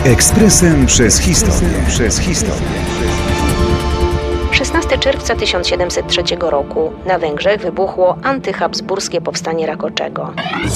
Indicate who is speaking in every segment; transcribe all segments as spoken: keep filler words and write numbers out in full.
Speaker 1: Ekspresem przez historię. Przez historię.
Speaker 2: szesnastego czerwca tysiąc siedemset trzeciego roku na Węgrzech wybuchło antyhabsburskie powstanie Rakoczego.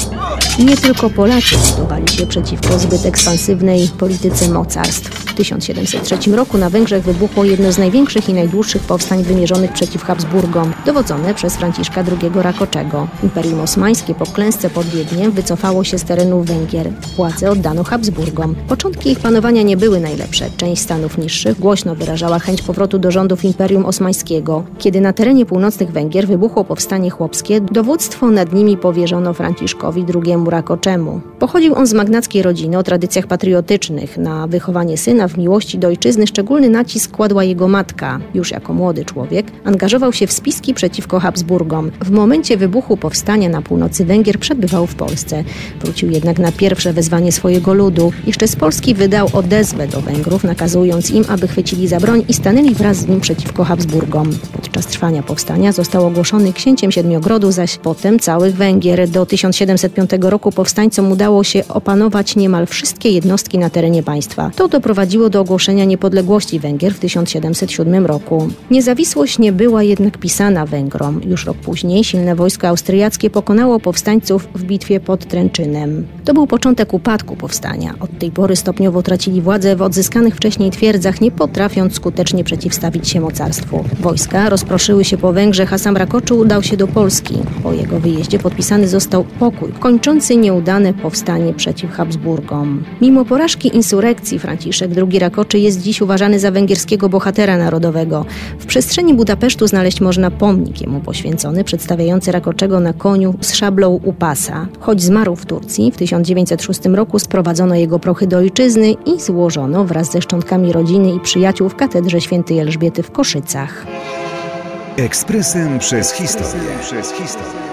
Speaker 2: Nie tylko Polacy buntowali się przeciwko zbyt ekspansywnej polityce mocarstw. W tysiąc siedemset trzecim roku na Węgrzech wybuchło jedno z największych i najdłuższych powstań wymierzonych przeciw Habsburgom, dowodzone przez Franciszka drugiego Rakoczego. Imperium Osmańskie po klęsce pod Wiedniem wycofało się z terenów Węgier. Władzę oddano Habsburgom. Początki ich panowania nie były najlepsze. Część stanów niższych głośno wyrażała chęć powrotu do rządów Imperium Osmańskiego. Kiedy na terenie północnych Węgier wybuchło powstanie chłopskie, dowództwo nad nimi powierzono Franciszkowi drugiemu Rakoczemu. Pochodził on z magnackiej rodziny o tradycjach patriotycznych. Na wychowanie syna w miłości do ojczyzny szczególny nacisk kładła jego matka. Już jako młody człowiek angażował się w spiski przeciwko Habsburgom. W momencie wybuchu powstania na północy Węgier przebywał w Polsce. Wrócił jednak na pierwsze wezwanie swojego ludu. Jeszcze z Polski wydał odezwę do Węgrów, nakazując im, aby chwycili za broń i stanęli wraz z nim przeciwko Habsburgom. Podczas trwania powstania został ogłoszony księciem Siedmiogrodu, zaś potem całych Węgier. Do tysiąc siedemset piątego roku powstańcom udało się opanować niemal wszystkie jednostki na terenie państwa. To doprowadziło do ogłoszenia niepodległości Węgier w tysiąc siedemset siódmym roku. Niezawisłość nie była jednak pisana Węgrom. Już rok później silne wojsko austriackie pokonało powstańców w bitwie pod Tręczynem. To był początek upadku powstania. Od tej pory stopniowo tracili władzę w odzyskanych wcześniej twierdzach, nie potrafiąc skutecznie przeciwstawić się mocarstwu. Wojska rozproszyły się po Węgrzech, a sam Rakoczy udał się do Polski. Po jego wyjeździe podpisany został pokój, kończący nieudane powstanie przeciw Habsburgom. Mimo porażki insurekcji Franciszek drugi Rakoczy jest dziś uważany za węgierskiego bohatera narodowego. W przestrzeni Budapesztu znaleźć można pomnik jemu poświęcony, przedstawiający Rakoczego na koniu z szablą u pasa. Choć zmarł w Turcji, w tysiąc dziewięćset szóstym roku sprowadzono jego prochy do ojczyzny i złożono wraz ze szczątkami rodziny i przyjaciół w katedrze świętej Elżbiety w Koszycach.
Speaker 1: Ekspresem przez historię. Przez historię.